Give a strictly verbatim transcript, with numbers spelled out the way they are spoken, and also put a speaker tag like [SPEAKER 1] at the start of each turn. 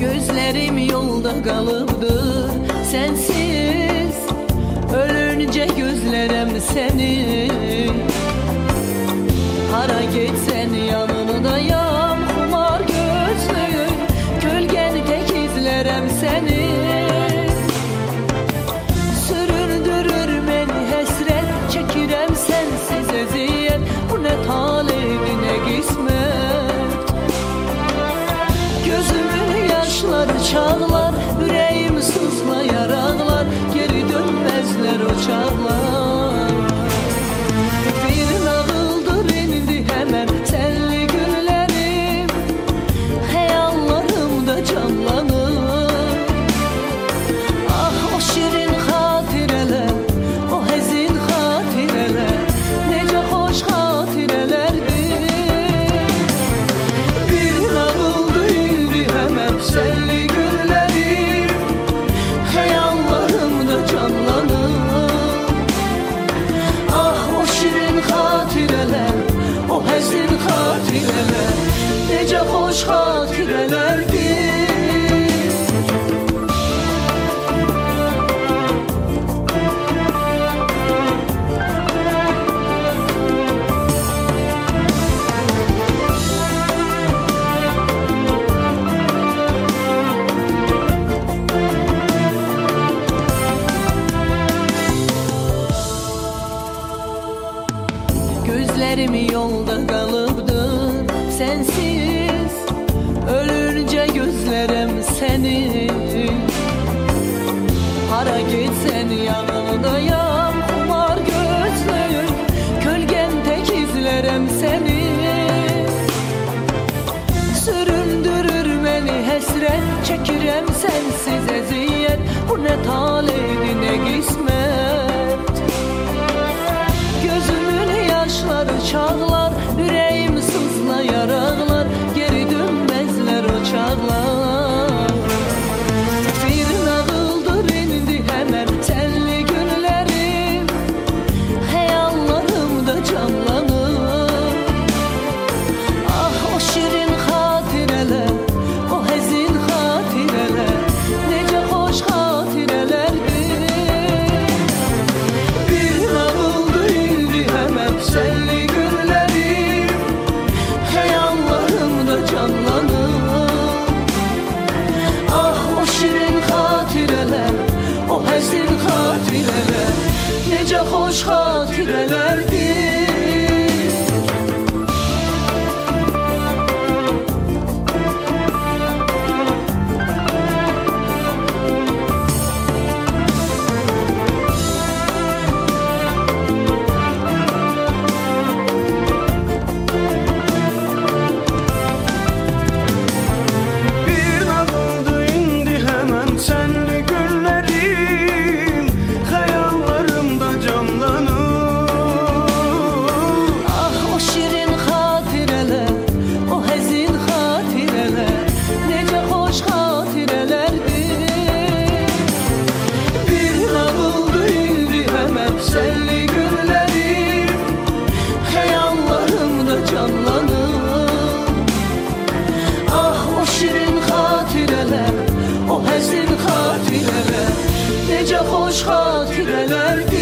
[SPEAKER 1] Gözlerim yolda kalıbdır sensiz, ölünce gözlerim seni. Hara gitsen yanındayım, kumar gözlüm, gölgen tek izlerim seni. Süründürür beni hesret, çekirem sensiz eziyet. Bu ne talih ne kısmet. Gözümün yaşları çağlar, yüreğim sızlayar ağlar. Geri dönmezler o çağlar. Bir nağıldır indi hemen senli günlerim, hayallarımda canlanır. Ah o şirin hatireler, o hezin hatireler, nece hoş hatirelerdi. Bir nağıldır indi hemen senli günlerim, hayallarımda canlanır. Ah o şirin hatireler, o hezin hatireler, nece hoş hatirelerdi. Gözlerim yolda kalıbdır sensiz, ölünce gözlerim seni. Hara gitsen yanındayım, kumar gözlüm, gölgen tek izlerim seni. Süründürür beni hesret, çekirem sensiz eziyet. Bu ne talih ne kısmet. Gözümün yaşları çağlar, yüreğim sızlayar ağlar. Geri dönmezler o çağlar. Bir nağıldır indi hemen senli günlerim, hayallarımda canlanır. Ah o şirin hatireler, o hezin hatireler, nece hoş hatirelerdi. Bir nağıldır indi hemen senli günlerim, hayallarımda canlanır. Ah o şirin hatireler, o hezin hatireler, nece hoş hatirelerdi.
[SPEAKER 2] Bir nağıldı indi hemen senli günlerim, hayallarımda canlanır.
[SPEAKER 1] Ah o şirin hatireler, o hezin hatireler, nece hoş hatirelerdi. Bir nağıldı indi hemen senli günlerim, hayallarımda canlanır. Ah o şirin hatireler, o hezin hatireler, nece hoş hatirelerdi.